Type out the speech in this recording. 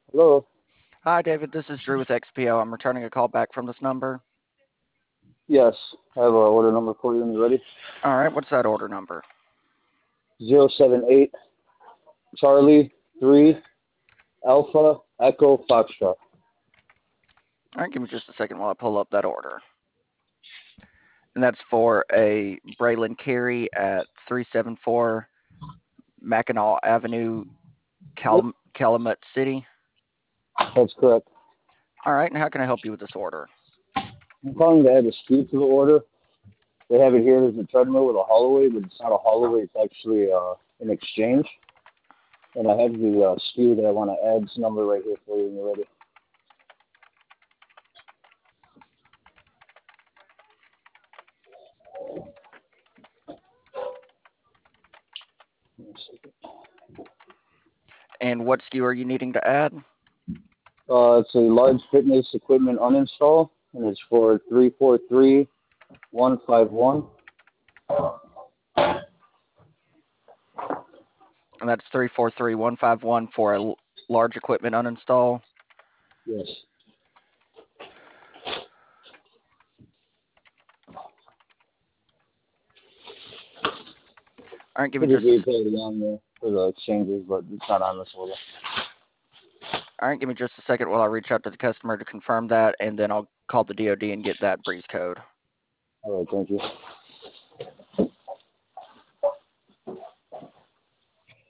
Hello. Hi, David. This is Drew with XPO. I'm returning a call back from this number. Yes, I have a order number for you when you're ready. All right, what's that order number? 078 Charlie 3 Alpha Echo Foxtrot. All right, give me just a second while I pull up that order. And that's for a Braylon Carey at 374 Mackinac Avenue, Yep, Calumet City. that's correct. All right, and how can I help you with this order? I'm calling to add a speed to the order. They have it here as a treadmill with a Holloway, but it's not a Holloway. It's actually an exchange. And I have the SKU that I want to add. This number right here for you when you're ready. And what SKU are you needing to add? It's a large fitness equipment uninstall, and it's for 343151. And that's 343-151 for a large equipment uninstall. Yes. All right, give me just Typically, a, it's already on there for the exchanges, but it's not on this order. all right, give me just a second while I reach out to the customer to confirm that, and then I'll call the DoD and get that breeze code. All right, thank you.